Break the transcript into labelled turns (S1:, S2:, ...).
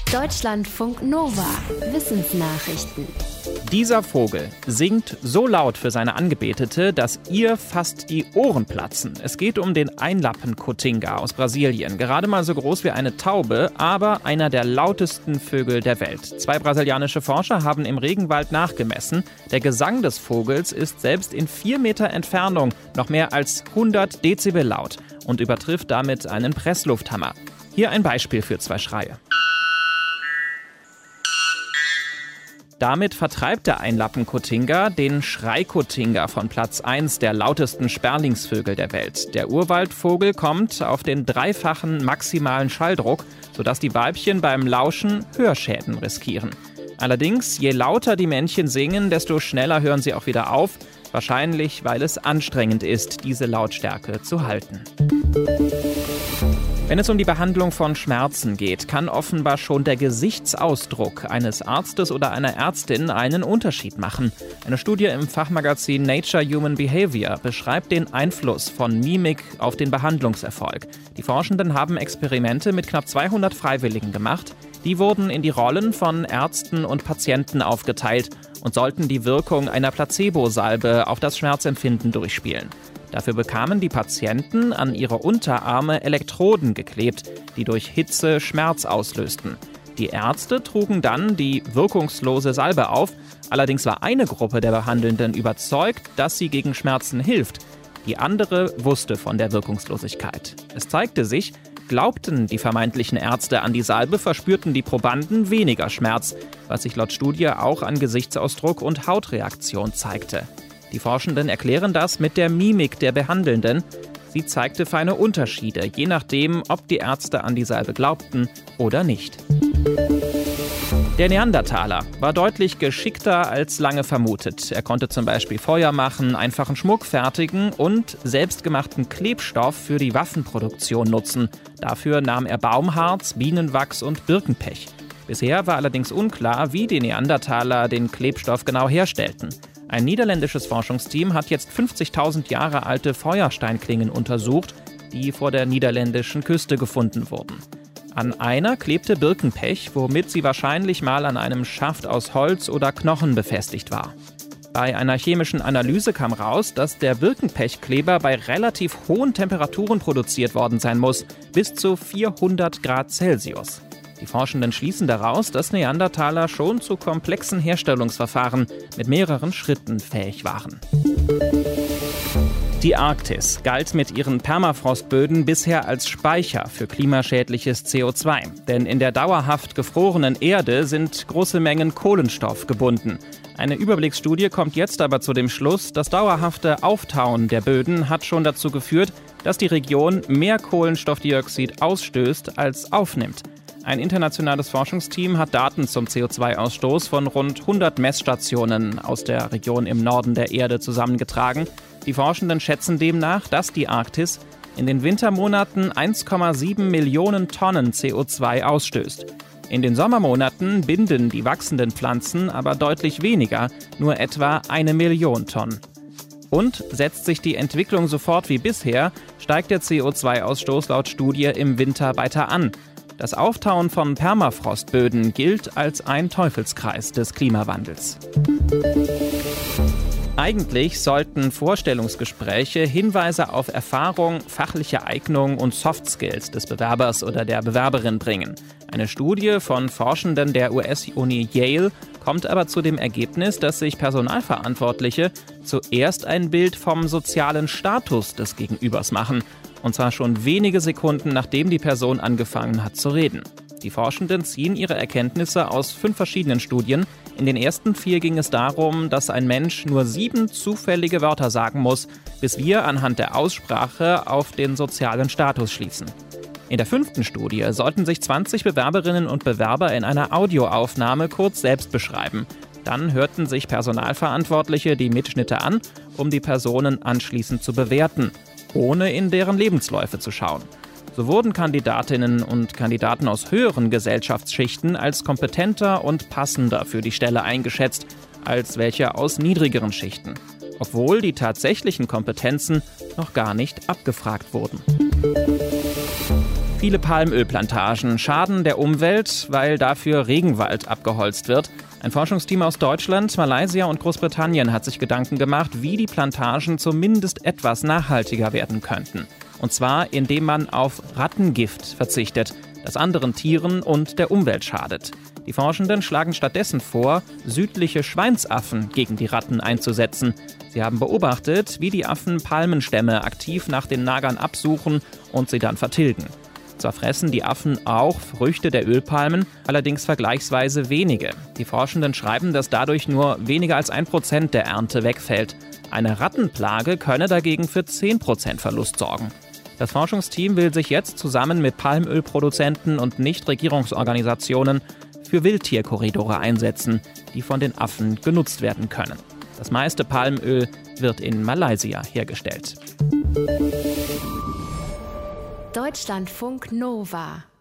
S1: Deutschlandfunk Nova. Wissensnachrichten.
S2: Dieser Vogel singt so laut für seine Angebetete, dass ihr fast die Ohren platzen. Es geht um den Einlappen-Cotinga aus Brasilien. Gerade mal so groß wie eine Taube, aber einer der lautesten Vögel der Welt. 2 brasilianische Forscher haben im Regenwald nachgemessen. Der Gesang des Vogels ist selbst in 4 Meter Entfernung noch mehr als 100 Dezibel laut und übertrifft damit einen Presslufthammer. Hier ein Beispiel für 2 Schreie. Damit vertreibt der Einlappen-Cotinga den Schrei-Cotinga von Platz 1 der lautesten Sperlingsvögel der Welt. Der Urwaldvogel kommt auf den 3-fachen maximalen Schalldruck, sodass die Weibchen beim Lauschen Hörschäden riskieren. Allerdings, je lauter die Männchen singen, desto schneller hören sie auch wieder auf. Wahrscheinlich, weil es anstrengend ist, diese Lautstärke zu halten. Wenn es um die Behandlung von Schmerzen geht, kann offenbar schon der Gesichtsausdruck eines Arztes oder einer Ärztin einen Unterschied machen. Eine Studie im Fachmagazin Nature Human Behavior beschreibt den Einfluss von Mimik auf den Behandlungserfolg. Die Forschenden haben Experimente mit knapp 200 Freiwilligen gemacht. Die wurden in die Rollen von Ärzten und Patienten aufgeteilt und sollten die Wirkung einer Placebo-Salbe auf das Schmerzempfinden durchspielen. Dafür bekamen die Patienten an ihre Unterarme Elektroden geklebt, die durch Hitze Schmerz auslösten. Die Ärzte trugen dann die wirkungslose Salbe auf. Allerdings war eine Gruppe der Behandelnden überzeugt, dass sie gegen Schmerzen hilft. Die andere wusste von der Wirkungslosigkeit. Es zeigte sich, glaubten die vermeintlichen Ärzte an die Salbe, verspürten die Probanden weniger Schmerz, was sich laut Studie auch an Gesichtsausdruck und Hautreaktion zeigte. Die Forschenden erklären das mit der Mimik der Behandelnden. Sie zeigte feine Unterschiede, je nachdem, ob die Ärzte an die Salbe glaubten oder nicht. Der Neandertaler war deutlich geschickter als lange vermutet. Er konnte zum Beispiel Feuer machen, einfachen Schmuck fertigen und selbstgemachten Klebstoff für die Waffenproduktion nutzen. Dafür nahm er Baumharz, Bienenwachs und Birkenpech. Bisher war allerdings unklar, wie die Neandertaler den Klebstoff genau herstellten. Ein niederländisches Forschungsteam hat jetzt 50.000 Jahre alte Feuersteinklingen untersucht, die vor der niederländischen Küste gefunden wurden. An einer klebte Birkenpech, womit sie wahrscheinlich mal an einem Schaft aus Holz oder Knochen befestigt war. Bei einer chemischen Analyse kam raus, dass der Birkenpechkleber bei relativ hohen Temperaturen produziert worden sein muss, bis zu 400 Grad Celsius. Die Forschenden schließen daraus, dass Neandertaler schon zu komplexen Herstellungsverfahren mit mehreren Schritten fähig waren. Die Arktis galt mit ihren Permafrostböden bisher als Speicher für klimaschädliches CO2. Denn in der dauerhaft gefrorenen Erde sind große Mengen Kohlenstoff gebunden. Eine Überblicksstudie kommt jetzt aber zu dem Schluss, das dauerhafte Auftauen der Böden hat schon dazu geführt, dass die Region mehr Kohlenstoffdioxid ausstößt als aufnimmt. Ein internationales Forschungsteam hat Daten zum CO2-Ausstoß von rund 100 Messstationen aus der Region im Norden der Erde zusammengetragen. Die Forschenden schätzen demnach, dass die Arktis in den Wintermonaten 1,7 Millionen Tonnen CO2 ausstößt. In den Sommermonaten binden die wachsenden Pflanzen aber deutlich weniger, nur etwa 1 Million Tonnen. Und setzt sich die Entwicklung sofort wie bisher, steigt der CO2-Ausstoß laut Studie im Winter weiter an. Das Auftauen von Permafrostböden gilt als ein Teufelskreis des Klimawandels. Eigentlich sollten Vorstellungsgespräche Hinweise auf Erfahrung, fachliche Eignung und Softskills des Bewerbers oder der Bewerberin bringen. Eine Studie von Forschenden der US-Uni Yale kommt aber zu dem Ergebnis, dass sich Personalverantwortliche zuerst ein Bild vom sozialen Status des Gegenübers machen. Und zwar schon wenige Sekunden, nachdem die Person angefangen hat zu reden. Die Forschenden ziehen ihre Erkenntnisse aus 5 verschiedenen Studien. In den ersten 4 ging es darum, dass ein Mensch nur 7 zufällige Wörter sagen muss, bis wir anhand der Aussprache auf den sozialen Status schließen. In der 5. Studie sollten sich 20 Bewerberinnen und Bewerber in einer Audioaufnahme kurz selbst beschreiben. Dann hörten sich Personalverantwortliche die Mitschnitte an, um die Personen anschließend zu bewerten, ohne in deren Lebensläufe zu schauen. So wurden Kandidatinnen und Kandidaten aus höheren Gesellschaftsschichten als kompetenter und passender für die Stelle eingeschätzt, als welche aus niedrigeren Schichten, obwohl die tatsächlichen Kompetenzen noch gar nicht abgefragt wurden. Viele Palmölplantagen schaden der Umwelt, weil dafür Regenwald abgeholzt wird. Ein Forschungsteam aus Deutschland, Malaysia und Großbritannien hat sich Gedanken gemacht, wie die Plantagen zumindest etwas nachhaltiger werden könnten. Und zwar, indem man auf Rattengift verzichtet, das anderen Tieren und der Umwelt schadet. Die Forschenden schlagen stattdessen vor, südliche Schweinsaffen gegen die Ratten einzusetzen. Sie haben beobachtet, wie die Affen Palmenstämme aktiv nach den Nagern absuchen und sie dann vertilgen. Zwar fressen die Affen auch Früchte der Ölpalmen, allerdings vergleichsweise wenige. Die Forschenden schreiben, dass dadurch nur weniger als 1% der Ernte wegfällt. Eine Rattenplage könne dagegen für 10% Verlust sorgen. Das Forschungsteam will sich jetzt zusammen mit Palmölproduzenten und Nichtregierungsorganisationen für Wildtierkorridore einsetzen, die von den Affen genutzt werden können. Das meiste Palmöl wird in Malaysia hergestellt.
S1: Deutschlandfunk Nova